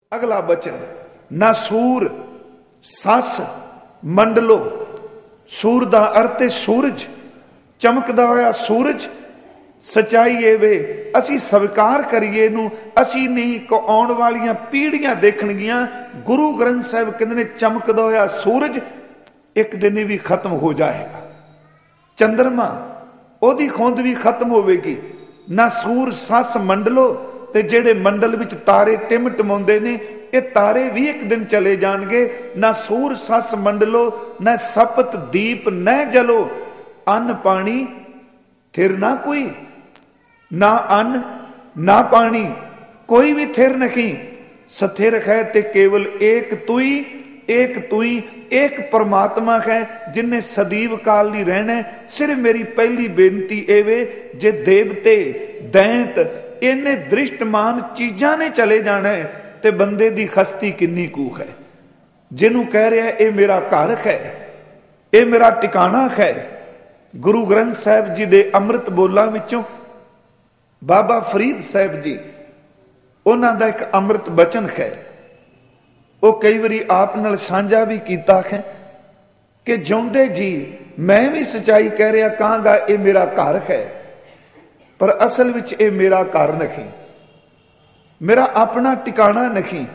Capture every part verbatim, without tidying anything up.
अगला बचन, ना सूर सस मंडलो। सूर का अर्थ है सूरज, चमकदा होया सूरज। सच्चाई ये वे असी स्वीकार करिए नू, असी नहीं को आने वाली पीढ़ियां देखणगियां। गुरु ग्रंथ साहिब कहते ने चमकदा होया सूरज एक दिन भी खत्म हो जाएगा। चंद्रमा ओदी खोंद भी खत्म होवेगी। ना सूर सस मंडलो, ते जेड़े मंडल विच तारे टिम टमाउंदे ने ये तारे भी एक दिन चले जाणगे। ना सूर सस मंडलो, न सपत दीप न जलो। अन्न पानी थिर ना कोई, ना अन्न ना पानी कोई भी थिर नहीं। स्थिर है ते केवल एक तुई, एक तुई एक परमात्मा है जिन्हें सदीव काल नहीं रहना। सिर्फ मेरी पहली बेनती एवे, जे देवते दैंत इन्ने दृष्टमान चीजां ने चले जाना है ते बंदे दी खस्ती किन्नी कू है। जिन्हों कह रहा है ये मेरा घर है, ये मेरा टिकाणा है। गुरु ग्रंथ साहिब जी दे अमृत बोलां विचों बाबा फरीद साहिब जी उन्हां दा एक अमृत बचन है, वो कई बारी आप नाल साझा भी कीता है कि जिउंदे जी मैं भी सच्चाई कह रहा कहांगा ये मेरा घर है, पर असल विच ये मेरा घर नहीं, मेरा अपना टिकाणा नहीं।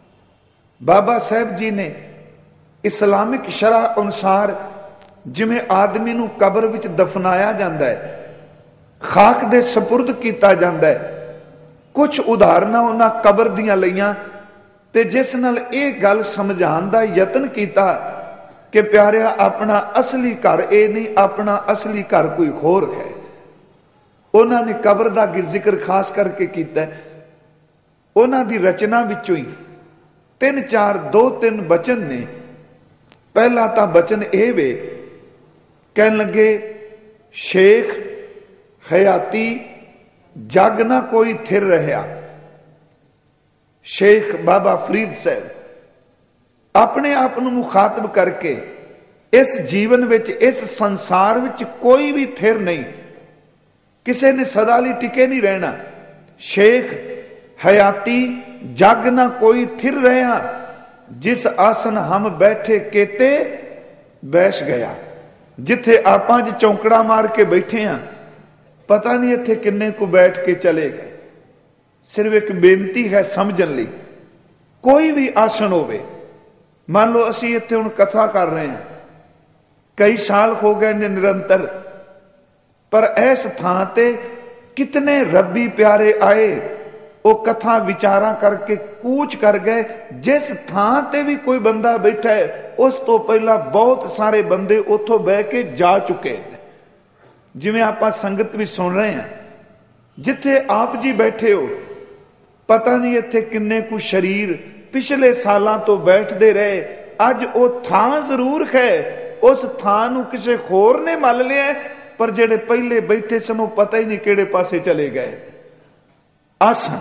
बाबा साहब जी ने इस्लामिक शरह अनुसार जिवें आदमी नूं कबर विच दफनाया जाता है, खाक दे सपुर्द किया जाता है, कुछ उदाहरणा उन्हां कबर दियां लईआं ते जिस नाल ये गल समझाउण दा यतन किया कि प्यारिया अपना असली घर ये नहीं, अपना असली घर कोई होर है। उन्होंने कबर का जिक्र खास करके किया। उन्हां दी रचना विचों ही तीन चार दो तीन बचन ने। पहला तो बचन ये वे, कहन लगे शेख हयाती जग ना कोई थिर रहा। शेख बाबा फरीद साहब अपने आप को मुखातब करके इस जीवन विच, इस संसार विच कोई भी थिर नहीं, किसी ने सदा लिए टिके नहीं रहना। शेख हयाती जग ना कोई थिर रहा, जिस आसन हम बैठे केते बैठ गया। जिथे आपां ज चौंकड़ा मार के बैठे हैं, पता नहीं इत्थे किन्ने को बैठ के चले गए। सिर्फ एक बेनती है समझन लई, कोई भी आसन होवे, मान लो असी इत्थे हुण कथा कर रहे हैं, कई साल हो गए ने निरंतर, पर इस थां ते कितने रब्बी प्यारे आए, वो कथा विचारा करके कूच कर गए। जिस थां ते भी कोई बंदा बैठा है, उस तो पहला बहुत सारे बंदे उथों बह के जा चुके हैं। जिवें आपां संगत भी सुन रहे हैं, जिथे आप जी बैठे हो, पता नहीं इत्थे किन्ने कु शरीर पिछले सालों तो बैठते रहे। अज वो थां जरूर है, उस थां नूं किसे होर ने मल लिया, पर जेड़े पहले बैठे सन पता ही नहीं किहड़े पासे चले गए। आसन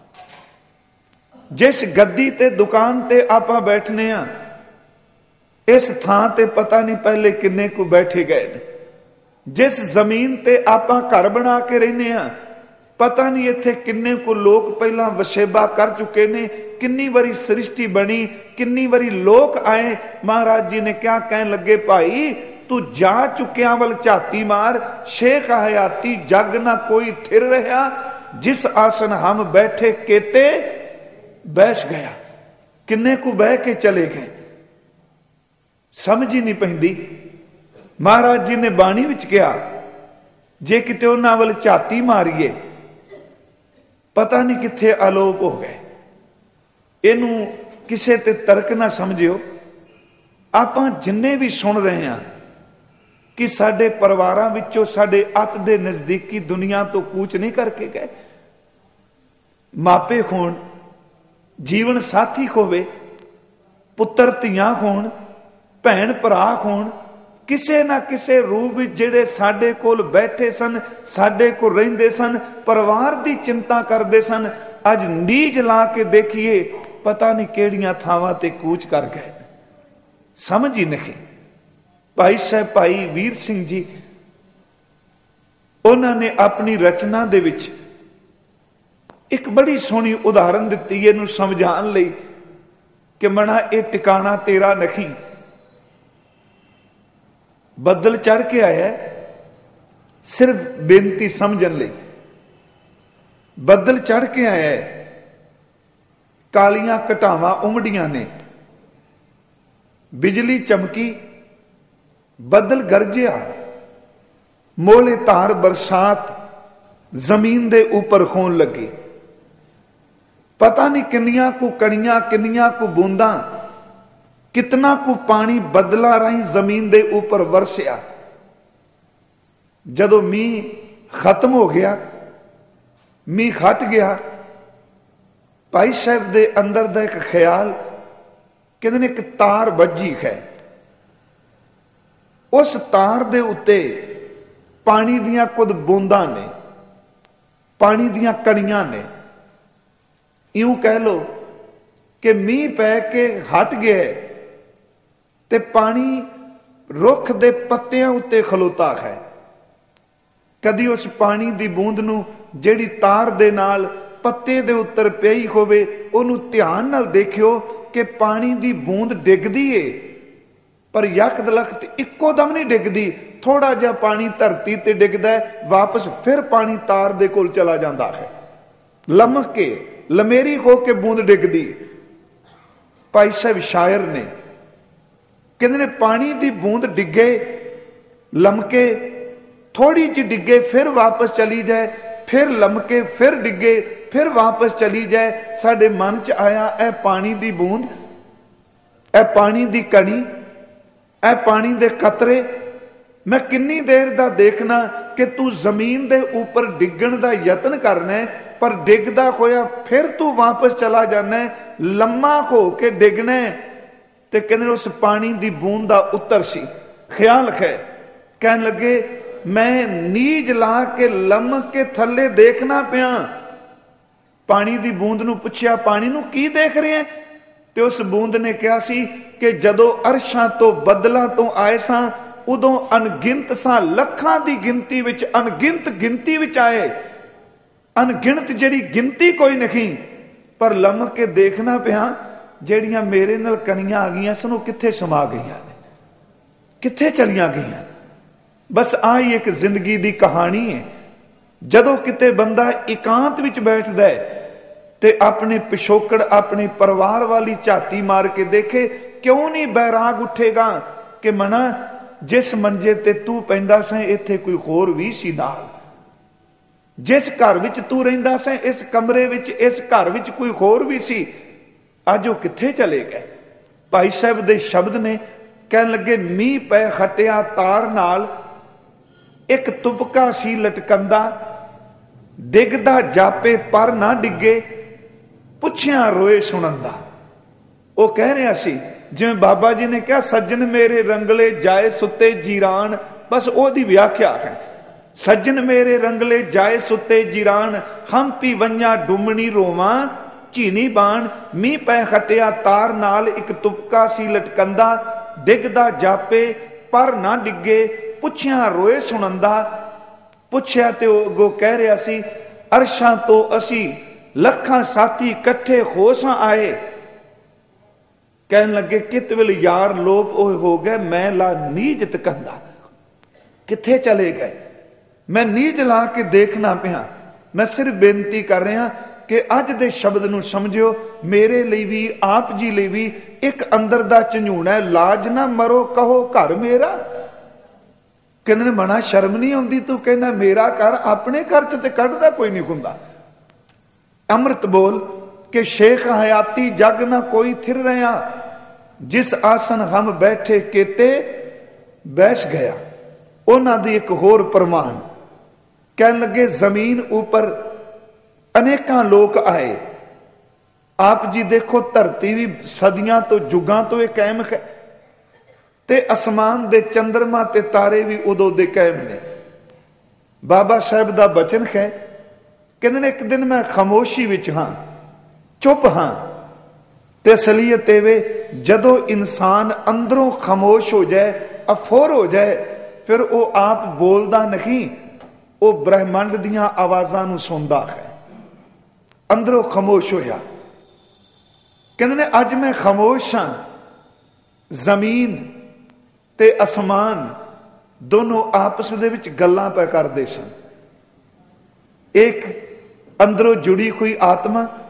जिस गद्दी ते दुकान ते आपां बैठने आ, इस थां ते पता नहीं पहले किन्ने को बैठे गए। जिस जमीन ते आपां घर बना के रहने आ, पता नहीं इत्थे किन्ने को लोग पहला वशेबा कर चुके ने। किन्नी बारी सृष्टि बनी, किन्नी बारी लोग आए। महाराज जी ने क्या कहन लगे, भाई तू जा चुकिया वल झाती मार। शेख हयाती जग ना कोई थिर रहा, जिस आसन हम बैठे केते बैठ गया। किन्ने को बह के चले गए, समझ ही नहीं पैंदी। महाराज जी ने बाणी विच कहा, जे किते उन्हां वल झाती मारीए, पता नहीं किथे आलोप हो गए। इनू किसे ते तर्क ना समझियो। आपां जिन्ने भी सुन रहे हैं कि साडे परिवारां विचों साडे अत दे नजदीकी दुनिया तो कूच नहीं करके गए। मापे होण, जीवन साथी होवे, पुत्र धीआं होण, भैन भरा होण, किसे ना किसे रूप विच जेड़े साडे कोल बैठे सन, साडे कोल रहिंदे सन, परिवार दी चिंता करदे सन, अज नीज ला के देखिए पता नहीं केड़ियां थावां ते कूच कर गए। समझ ही नहीं। भाई साहब भाई वीर सिंह जी, उन्होंने अपनी रचना दे विच एक बड़ी सोहनी उदाहरण दिती इहनूं समझाउण लई कि मना ये टिकाणा तेरा नहीं। बदल चढ़ के आया सिर्फ बेनती समझण लई। बदल चढ़ के आया है, कालियां घटावां उमड़ियां ने, बिजली चमकी, बदल गरजिया, मोले धार बरसात जमीन दे उपर होण लगी। पता नहीं किन्नियां कु कणियां, किन्नियां कु बूंदां, कितना कु पानी बदला राही जमीन दे उपर वरसिया। जदों मीह खत्म हो गया, मीह हट गया, भाई साहब दे अंदर दा एक ख्याल, कहंदे ने एक तार बजी है, उस तार दे उत्ते पानी दियां कुछ बूंदां ने, पानी दियां कणियां ने। यूं कह लो कि मीह पै के हट गया ते पानी रुख दे पत्तियां उत्ते खलोता है। कदी उस पानी दी बूंद नूं जिहड़ी तार दे नाल पत्ते दे उत्तर पई होवे उहनूं ध्यान नाल देखियो कि पानी दी बूंद डिगदी है, पर यक दलख्त इक्को दम नहीं डिगदी। थोड़ा जिहा पानी धरती ते डिगदा है, वापस फिर पानी तार दे कोल चला जांदा है। लमक के लमेरी हो के बूंद डिगदी। भाई साहब शायर ने कहंदे ने पानी दी बूंद डिगे, लमके, थोड़ी जी डिगे, फिर वापस चली जाए, फिर लमके, फिर डिगे, फिर वापस चली जाए। साडे मन च आया ए पानी दी बूंद, ए पानी दी कणी, ए पानी दे कतरे, मैं किन्नी देर दा देखना कि तू जमीन दे ऊपर डिगण दा यतन करना है, पर डिगदा होया फिर तू वापस चला जाना है, लम्मा हो के डिगना है। ते कहंदे उस पानी दी बूंद दा उत्तर सी। ख्याल है, कहन लगे मैं नीज ला के लम के थले देखना पिया। पानी दी बूंद नूं पुछया, पानी नूं की देख रहे हैं? ते उस बूंद ने कहा सी कि जदों अरशां तो बदलां तो आए सां उदों अनगिनत सां, लखां दी गिनती विच, अनगिनत गिनती विच आए, अनगिनत जिहड़ी गिनती कोई नहीं, पर लम के देखना पिया ਜਿਹੜੀਆਂ ਮੇਰੇ ਨਾਲ ਕਣੀਆਂ ਆ ਗਈਆਂ ਸਨ ਉਹ ਕਿੱਥੇ ਸਮਾ ਗਈਆਂ ਨੇ, ਕਿੱਥੇ ਚਲੀਆਂ ਗਈਆਂ। ਬਸ ਆਹੀ ਇੱਕ ਜ਼ਿੰਦਗੀ ਦੀ ਕਹਾਣੀ ਹੈ। ਜਦੋਂ ਕਿਤੇ ਬੰਦਾ ਇਕਾਂਤ ਵਿੱਚ ਬੈਠਦਾ ਹੈ ਤੇ ਆਪਣੇ ਪਿਛੋਕੜ, ਆਪਣੇ ਪਰਿਵਾਰ ਵਾਲੀ ਝਾਤੀ ਮਾਰ ਕੇ ਦੇਖੇ, ਕਿਉਂ ਨਹੀਂ ਬੈਰਾਗ ਉੱਠੇਗਾ ਕਿ ਮਨਾ ਜਿਸ ਮੰਜੇ ਤੇ ਤੂੰ ਪੈਂਦਾ ਸੈਂ ਇੱਥੇ ਕੋਈ ਹੋਰ ਵੀ ਸੀ ਨਾਲ, ਜਿਸ ਘਰ ਵਿੱਚ ਤੂੰ ਰਹਿੰਦਾ ਸੈਂ ਇਸ ਕਮਰੇ ਵਿੱਚ, ਇਸ ਘਰ ਵਿੱਚ ਕੋਈ ਹੋਰ ਵੀ ਸੀ। ਅੱਜ ਉਹ ਕਿੱਥੇ ਚਲੇ ਗਏ। ਭਾਈ ਸਾਹਿਬ ਦੇ ਸ਼ਬਦ ਨੇ, ਕਹਿਣ ਲੱਗੇ ਮੀਂਹ ਪੈ ਖਟਿਆ ਤਾਰ ਨਾਲ, ਇੱਕ ਤੁਪਕਾ ਸੀ ਲਟਕੰਦਾ, ਡਿੱਗਦਾ ਜਾਪੇ ਪਰ ਨਾ ਡਿੱਗੇ, ਪੁੱਛਿਆ ਰੋਏ ਸੁਣੰਦਾ। ਉਹ ਕਹਿ ਰਿਹਾ ਸੀ ਜਿਵੇਂ ਬਾਬਾ ਜੀ ਨੇ ਕਿਹਾ ਸੱਜਣ ਮੇਰੇ ਰੰਗਲੇ ਜਾਏ ਸੁੱਤੇ ਜੀਰਾਨ, ਬਸ ਉਹਦੀ ਵਿਆਖਿਆ ਹੈ। ਸੱਜਣ ਮੇਰੇ ਰੰਗਲੇ ਜਾਏ ਸੁੱਤੇ ਜੀਰਾਨ, ਹੰਪੀ ਵੰਜਾ ਡੁੰਮਣੀ ਰੋਵਾਂ ਝੀਨੀ ਬਾਣ। ਮੀਂਹ ਪੈ ਖਟਿਆ ਤਾਰ ਨਾਲ, ਇੱਕ ਤੁਪਕਾ ਸੀ ਲਟਕੰਦਾ, ਡਿੱਗਦਾ ਜਾਪੇ ਪਰ ਨਾ ਡਿੱਗੇ, ਪੁੱਛਿਆ ਰੋਏ ਸੁਣੰਦਾ। ਪੁੱਛਿਆ ਤੇ ਉਹ ਅੱਗੋਂ ਕਹਿ ਰਿਹਾ ਸੀ ਅਰਸ਼ਾਂ ਤੋਂ ਅਸੀਂ ਲੱਖਾਂ ਸਾਥੀ ਇਕੱਠੇ ਹੋ ਸਾਂ ਆਏ। ਕਹਿਣ ਲੱਗੇ ਕਿਤ ਵੇਲੇ ਯਾਰ ਲੋਪ ਉਹ ਹੋ ਗਏ, ਮੈਂ ਲਾ ਨੀਜ ਤਕੰਦਾ। ਕਿੱਥੇ ਚਲੇ ਗਏ? ਮੈਂ ਨੀਜ ਲਾ ਕੇ ਦੇਖਣਾ ਪਿਆ। ਮੈਂ ਸਿਰਫ ਬੇਨਤੀ ਕਰ ਰਿਹਾ ਕਿ ਅੱਜ ਦੇ ਸ਼ਬਦ ਨੂੰ ਸਮਝਿਓ, ਮੇਰੇ ਲਈ ਵੀ, ਆਪ ਜੀ ਲਈ ਵੀ ਇੱਕ ਅੰਦਰ ਦਾ ਝੰਜੂਣਾ ਹੈ, ਲਾਜ ਨਾ ਮਰੋ ਕਹੋ ਘਰ ਮੇਰਾ। ਕਹਿੰਦੇ ਨੇ ਮਨਾ ਸ਼ਰਮ ਨਹੀਂ ਆਉਂਦੀ, ਤੂੰ ਕਹਿੰਦਾ ਮੇਰਾ ਘਰ, ਆਪਣੇ ਘਰ ਚ ਤੇ ਕੱਢਦਾ ਕੋਈ ਨਹੀਂ ਹੁੰਦਾ। ਅੰਮ੍ਰਿਤ ਬੋਲ ਕਿ ਸ਼ੇਖ ਹਯਾਤੀ ਜਗ ਨਾ ਕੋਈ ਥਿਰ ਰਿਹਾ, ਜਿਸ ਆਸਨ ਹਮ ਬੈਠੇ ਕੀਤੇ ਬੈਠ ਗਿਆ। ਉਹਨਾਂ ਦੀ ਇੱਕ ਹੋਰ ਪ੍ਰਮਾਣ ਕਹਿਣ ਲੱਗੇ ਜ਼ਮੀਨ ਉੱਪਰ ਅਨੇਕਾਂ ਲੋਕ ਆਏ। ਆਪ ਜੀ ਦੇਖੋ ਧਰਤੀ ਵੀ ਸਦੀਆਂ ਤੋਂ, ਜੁਗਾਂ ਤੋਂ ਇਹ ਕਾਇਮ ਹੈ, ਤੇ ਅਸਮਾਨ ਦੇ ਚੰਦਰਮਾ ਤੇ ਤਾਰੇ ਵੀ ਉਦੋਂ ਦੇ ਕਾਇਮ ਨੇ। ਬਾਬਾ ਸਾਹਿਬ ਦਾ ਬਚਨ ਹੈ, ਕਹਿੰਦੇ ਨੇ ਇੱਕ ਦਿਨ ਮੈਂ ਖਾਮੋਸ਼ੀ ਵਿੱਚ ਹਾਂ, ਚੁੱਪ ਹਾਂ, ਤੇ ਅਸਲੀਅਤ ਇਹ ਵੇ ਜਦੋਂ ਇਨਸਾਨ ਅੰਦਰੋਂ ਖਾਮੋਸ਼ ਹੋ ਜਾਏ, ਅਫੋਰ ਹੋ ਜਾਏ, ਫਿਰ ਉਹ ਆਪ ਬੋਲਦਾ ਨਹੀਂ, ਉਹ ਬ੍ਰਹਿਮੰਡ ਦੀਆਂ ਆਵਾਜ਼ਾਂ ਨੂੰ ਸੁਣਦਾ ਹੈ। ਅੰਦਰੋਂ ਖਾਮੋਸ਼ ਹੋਇਆ। ਕਹਿੰਦੇ ਨੇ ਅੱਜ ਮੈਂ ਖਾਮੋਸ਼ ਹਾਂ। ਜ਼ਮੀਨ ਤੇ ਅਸਮਾਨ ਦੋਨੋਂ ਆਪਸ ਦੇ ਵਿੱਚ ਗੱਲਾਂ ਪੈ ਕਰਦੇ ਸਨ। ਇੱਕ ਅੰਦਰੋਂ ਜੁੜੀ ਹੋਈ ਆਤਮਾ